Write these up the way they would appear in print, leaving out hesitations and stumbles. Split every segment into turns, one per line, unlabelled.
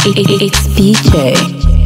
It's BJ.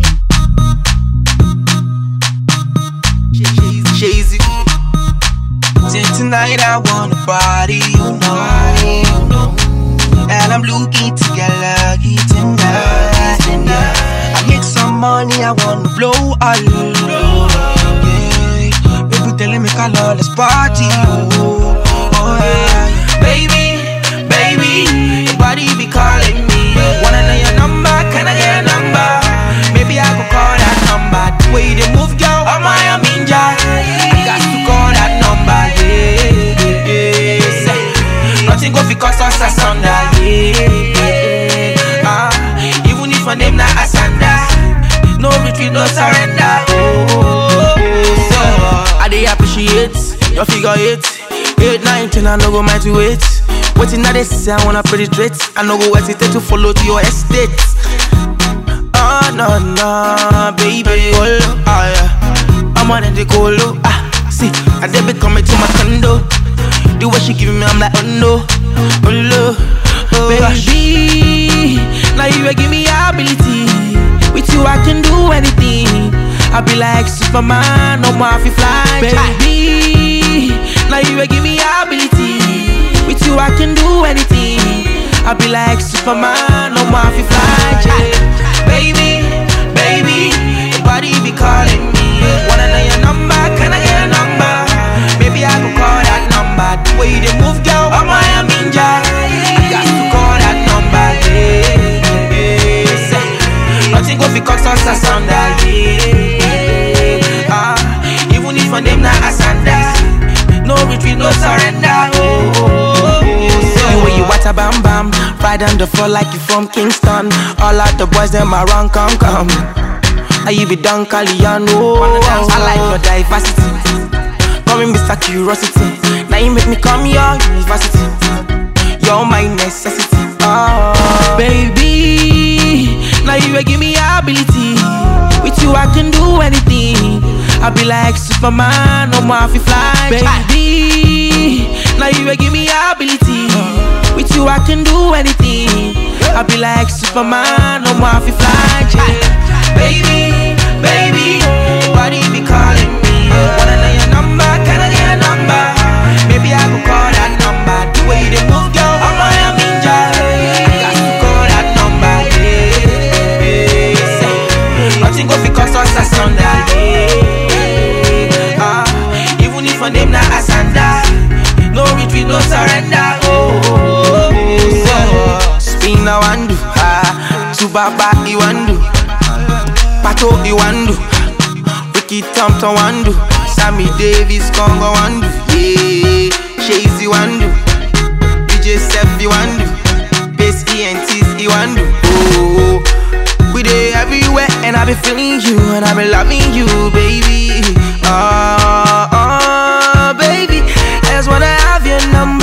Jay-Z. Tonight I wanna party, you know. And I'm looking to get lucky tonight. I make some money, I wanna blow all over. Baby, telling me color, let's party. Oh yeah. Baby, your body be calling me. Wanna know your number? Can I get a number? Maybe I could call that number. The way they move, girl, I'm a ninja. I got to call that number, yeah. Nothing go because us a Sunday, yeah. Even if my name not Asanda, no retreat, no surrender. So I dey appreciate your figure 8, 9, 10, I no go mind to wait. Waiting at this, I wanna penetrate. I no go hesitate to follow to your estate. Oh no, baby, oh yeah. I'm on the colo. See, I dey be coming to my condo. The way she giving me, I'm like, oh no, baby. Now you give me ability. With you, I can do anything. I be like Superman, no more fi fly, baby. Now you give me ability. With you, I can do anything. I be like Superman, no more fi fly, baby. Your body be calling me. Wanna know your number? Can I get a number? Maybe I could call that number. The way they move, girl, I'm a ninja. I got to call that number, yeah. Nothing go because us a Sunday, yeah. Even if my name not Asanda, no retreat, no surrender. The way you water bam bam, ride on the floor like you from Kingston. All out the boys them around, come. How you be done, Caliano? I like your diversity. Call me Mr. Curiosity. Now you make me come your university. You're my necessity. Baby, now you give me ability. With you I can do anything. I be like Superman, no more fi fly, baby. Now you give me ability. With you I can do anything. I be like Superman, no more fi fly, baby, your body be calling me. Wanna know your number? Can I get a number? Maybe I could call that number. The way they move, girl, I'm a ninja. I got to call that number, yeah. Nothing go because us a Sunday, yeah. Even if my name not Asanda, no retreat, no surrender. Spin a wandu, Subaba iwandu. Pato Iwandu, Ricky Thompson Wandu, Sammy Davis Congo Wandu, yeah, Jay-Z Wandu, DJ Steph Wandu, Bass ENTs Iwandu. Oh, we dey everywhere and I be feeling you and I be loving you, baby. Baby, I just wanna have your number.